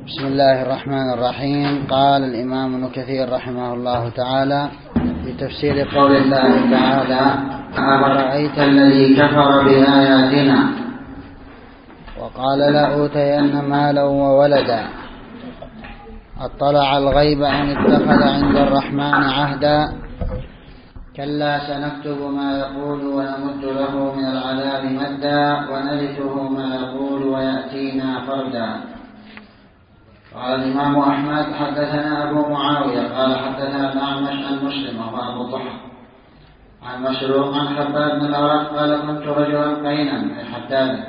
بسم الله الرحمن الرحيم. قال الإمام ابن كثير رحمه الله تعالى في تفسير قول الله تعالى: أفرأيت الذي كفر بآياتنا وقال لأوتين مالا وولدا أطلع الغيب أم اتخذ عند الرحمن عهدا كلا سنكتب ما يقول ونمد له من العذاب مدا ونرثه ما يقول ويأتينا فردا. قال الإمام أحمد: حدثنا أبو معاوية قال حدثنا الأعمش عن مسلم وأبو الضحى عن مسروق عن حباب بن الأرق قال: كنت رجلا قينا من حداد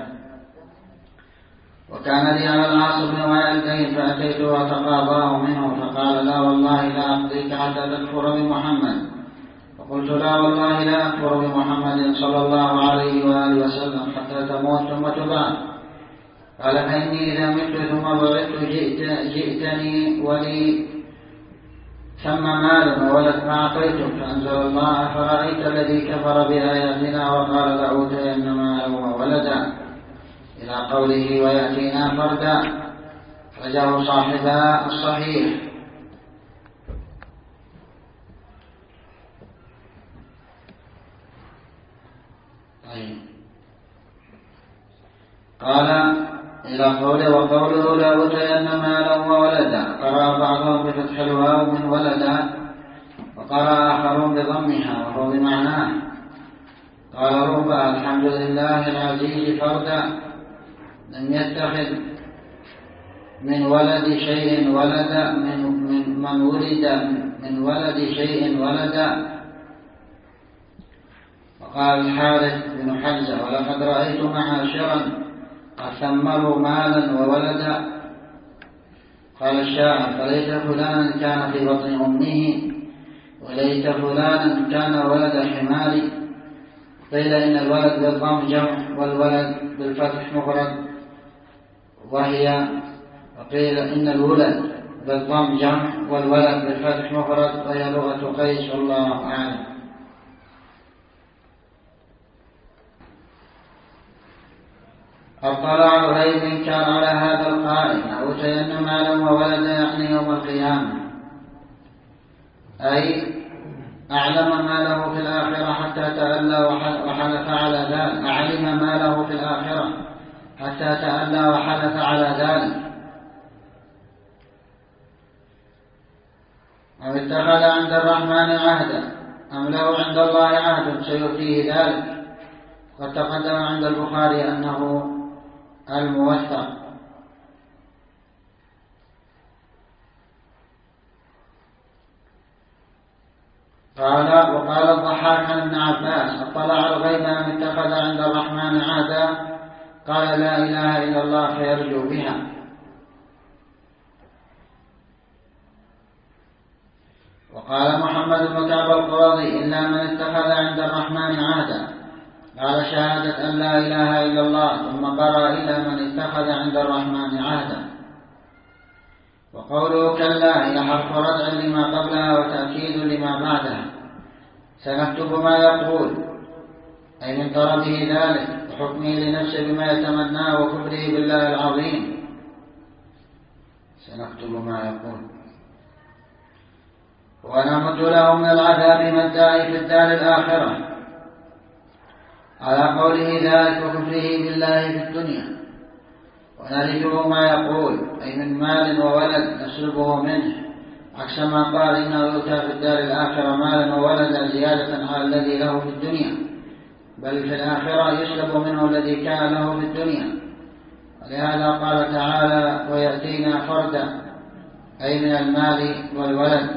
وكان لي على العاص بن وائل دين فأتيته وتقاضاه منه فقال: لا والله لا أقضيك حتى تكفر بمحمد. فقلت: لا والله لا أكفر بمحمد صلى الله عليه وآله وسلم حتى تموت ثم تبعث. قال: فإني إذا مت ثم بعثت جئتني ولي ثم مال وولد فأعطيتك. فأنزل الله: أفرأيت الذي كفر بآياتنا وقال لأوتين مالا وولدا إلى قوله ويأتينا فردا. رجاه صاحبا الصحيح. قال إلى قوله وقوله لأوتين مالا وولدا. قرأ بعضهم بفتح الواو من ولدا وقرأ آخرون بضمها وهو بمعناه. قال ربع: الحمد لله العزيز فردا لم يتخذ من ولد شيء ولدا من ولد من ولد شيء ولدا. وقال الحارث بن حمزة: ولقد رأيت معاشرا قد ثمروا مالا وولدا. قال الشاعر: فليت فلانا كان في بطن أمه وليت فلانا كان ولد حمار. قيل إن الولد بالضم جمع والولد بالفتح مفرد وقيل إن الولد بالضم جمع والولد بالفتح مفرد وهي لغة قيس والله أعلم. اطلع الغيب إن كان على هذا القائل أوتين مالا وولدا يعني يوم القيامة، أي أعلم ما له في الآخرة حتى تألى وحلف على ذلك. أعلم ما له في الآخرة حتى تألى وحلف على ذلك. أو اتخذ عند الرحمن عهدا أم له عند الله عهد سيؤتيه ذلك. قد تقدم عند البخاري أنه الموثق. وقال الضحاك عن ابن عباس: اطلع الغيب أم اتخذ عند الرحمن عهدا. قال: لا إله إلا الله فيرجو بها. وقال محمد بن كعب القرظي: إلا من اتخذ عند الرحمن عهدا. قال: شهادة أن لا إله إلا الله. ثم قرأ: إلا من اتخذ عند الرحمن عهدا. وقوله كلا هي حرف ردع لما قبلها وتأكيد لما بعدها. سنكتب ما يقول أي من طلبه ذلك وحكمه لنفسه بما يتمناه وكفره بالله العظيم. سنكتب ما يقول ونمد له من العذاب مدا في الدار الآخرة على قوله ذلك وكفره بالله في الدنيا. ونرثه ما يقول أي من مال وولد نسلبه منه عكس ما قال إنه يؤتى في الدار الآخرة مالا وولدا زيادة على الذي له في الدنيا، بل في الآخرة يسلب منه الذي كان له في الدنيا. ولهذا قال تعالى ويأتينا فردا أي من المال والولد.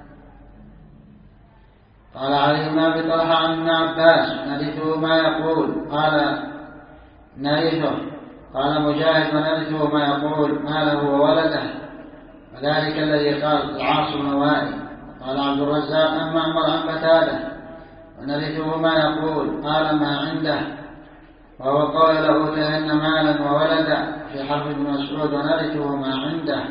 قال علي بن أبي طلحة عن ابن عباس: نرثه ما يقول. قال: نرثه. قال مجاهد: ونرثه ما يقول ماله وولده. وذلك الذي قال العاص بن وائل. قال عبد الرزاق عن معمر عن قتادة: ونرثه ما يقول. قال: ما عنده. وهو قول لأوتين مالا وولدا في حرف ابن مسعود: ونرثه ما عنده.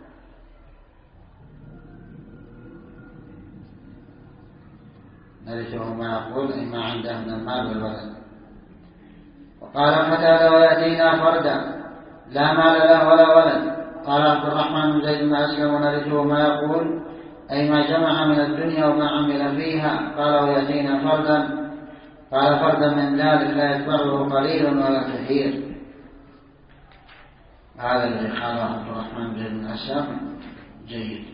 نرثه ما يقول أي ما عنده من المال والولد. وقال قتادة: ويأتينا فردا لا مال له ولا ولد. قال عبد الرحمن بن زيد بن أسلم ونرثه ما يقول أي ما جمع من الدنيا وما عمل فيها. قال ويأتينا فردا، قال فردا من ذلك لا يتبعه قليل ولا كثير. هذا الذي قاله عبد الرحمن بن زيد بن أسلم جيد.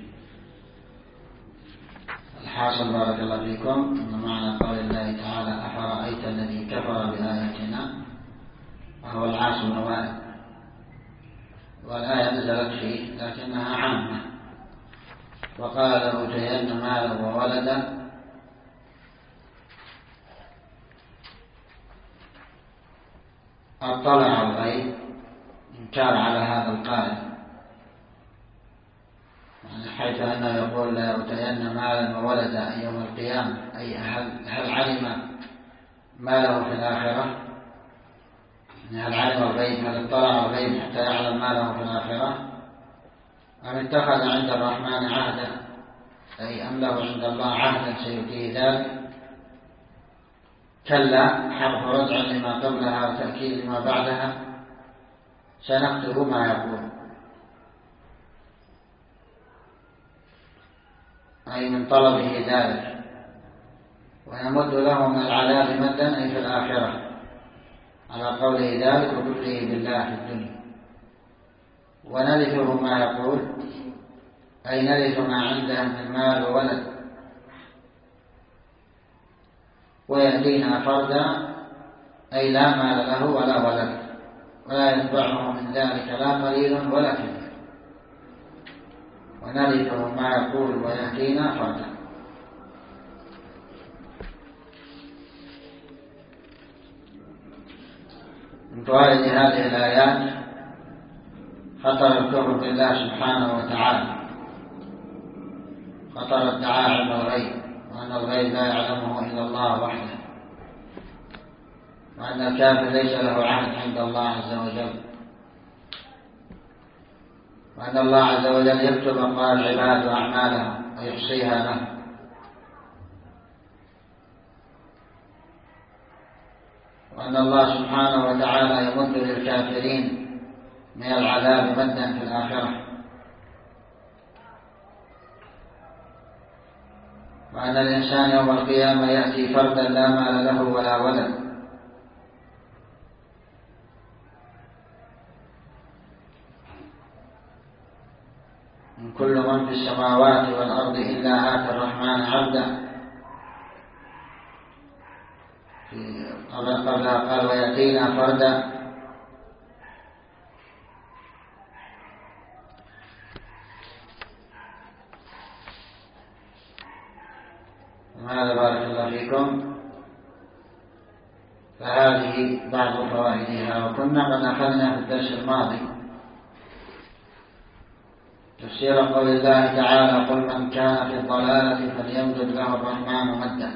الحاصل بارك الله فيكم أن معنى قول الله تعالى أفرأيت الذي كفر بآياتنا وهو العاص بن وائل، والآية نزلت فيه لكنها عامة. وقال لأوتين مالا وولدا اطلع الغيب، انكار على هذا القائل، يعني حيث أنه يقول لأوتين مالا وولدا يوم القيامة، أي هل علم ما له في الآخرة؟ هل علم الغيب؟ هل اطلع الغيب حتى يعلم ما له في الآخرة؟ أم اتخذ عند الرحمن عهدا، أي أم له عند الله عهدا سيؤتيه ذلك؟ كلا، حرف رجع لما قبلها وتأكيد لما بعدها، سنكتب ما يقول، أي من طلبه ذلك، ونمد له من العذاب مدا أي في الآخرة، على قوله ذلك وكفره بالله في الدنيا. ونرثه ما يقول أي نرث ما عنده من مال وولد. ويأتينا فردا أي لا مال له ولا ولد، ولا يتبعه من ذلك لا قليل ولا كثير. ونرثه ما يقول ويأتينا فردا. من فوائد هذه الآيات خطر الكفر بالله سبحانه وتعالى، خطر ادعاء علم الغيب، وأن الغيب لا يعلمه إلا الله وحده، وأن الكافر ليس له عهد عند الله عز وجل، وأن الله عز وجل يكتب أقوال العباد وأعمالهم ويحصيها له، وأن الله سبحانه وتعالى يمد للكافرين من العذاب مدا في الآخرة، وأن الإنسان يوم القيامة يأتي فردا لا مال له ولا ولد، من كل من في السماوات والأرض إلا آتى الرحمن عبدا. قبلها قال ويأتينا فردا، وهذا بارك الله فيكم. فهذه بعض فوائدها. وكنا قد أخذنا في الدرس الماضي تفسير قول الله تعالى قل من كان في الضلالة فليمدد له الرحمن مدا.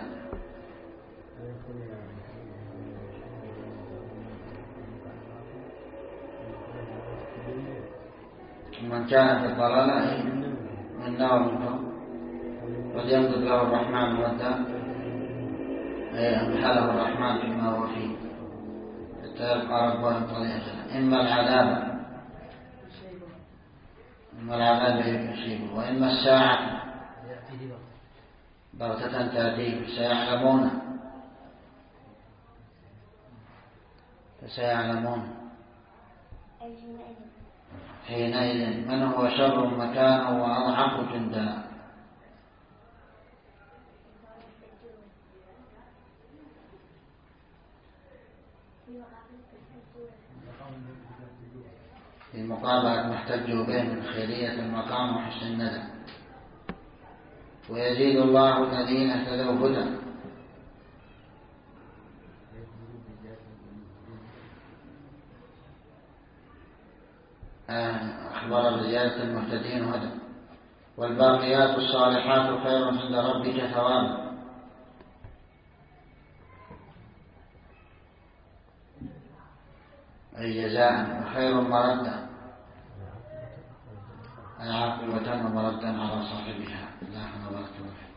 من كان في الضلالة من نومكم فليمدد له الرحمن مدا، أي أمحله الرحمن فيما هو فيه حتى يلقى ربه ينطلع. إما العذاب يصيبه، وإما الساعة بغتة تأتيه فسيعلمون حينئذ من هو شر مكانه وأضعف جندا. في مقابلة ما احتجوا به من خيرية المقام وحسن الندى. ويزيد الله الذين اهتدوا هدى. أخبر بزيادة المهتدين هدى. والباقيات الصالحات خير عند ربك ثوابا. أي جزاء، وخير مردا، أي عاقبة ومردا على صاحبها. الله بارك الله فيك.